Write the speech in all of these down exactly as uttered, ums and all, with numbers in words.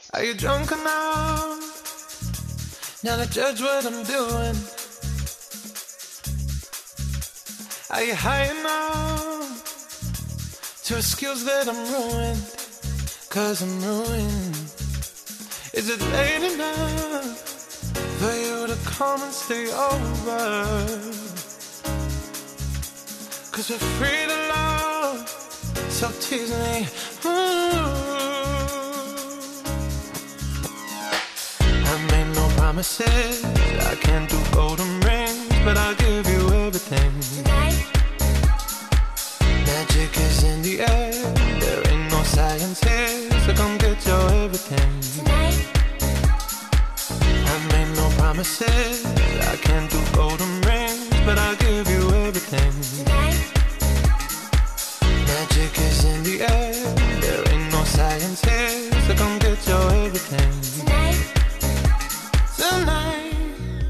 Are you drunk enough now to judge what I'm doing? Are you high enough to excuse that I'm ruined? Cause I'm ruined. Is it late enough for you to come and stay over? Cause we're free to love, so tease me. Ooh. I made no promises, I can't do golden rings, but I'll give you everything. Tonight. Magic is in the air, there ain't no science here, so come get your everything. Tonight. I made no promises, I can't do golden rings, but I'll give you everything. Tonight. Magic is in the air, there ain't no science here, so come get your everything. Tonight. Tonight.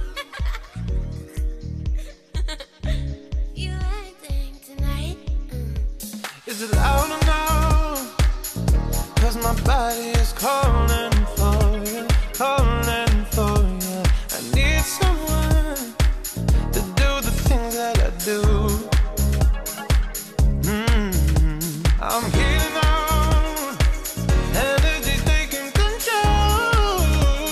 You acting tonight. Mm. Is it loud enough? Cause my body is calling for you, calling for you. I need someone to do the things that I do. Mm-hmm. I'm healing on, energy's taking control.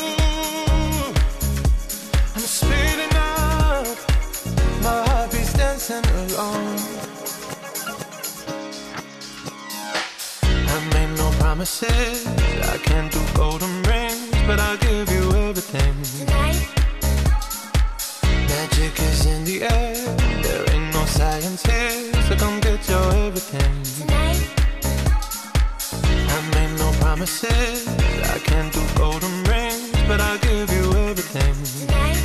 I'm speeding up, my heart beats dancing alone. I made no promises, I can't do golden rings, but I'll give you everything. Tonight. Magic is in the air, there ain't no science here, so come get your everything. Tonight. I made no promises, I can't do golden rings, but I'll give you everything. Tonight.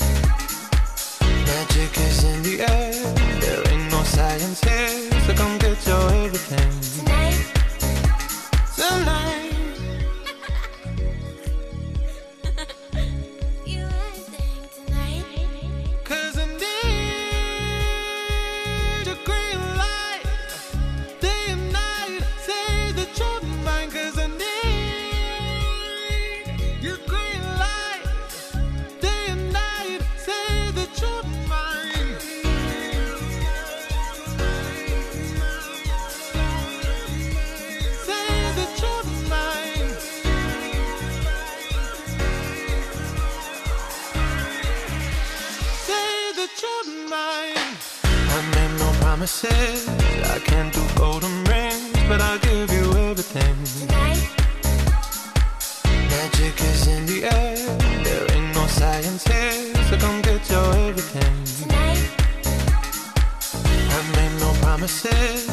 Magic is in the air, there ain't no science here, so come get your everything. Tonight. Tonight. You acting tonight. Cause I need a green light, day and night, say that you're mine. Cause I need your green light, day and night, say that you're mine. Say that you're mine. Say that you're mine. I made no promises, I can't do golden rings, but I'll give you everything. Tonight. Magic is in the air, there ain't no science here, so come get your everything. Tonight. I made no promises,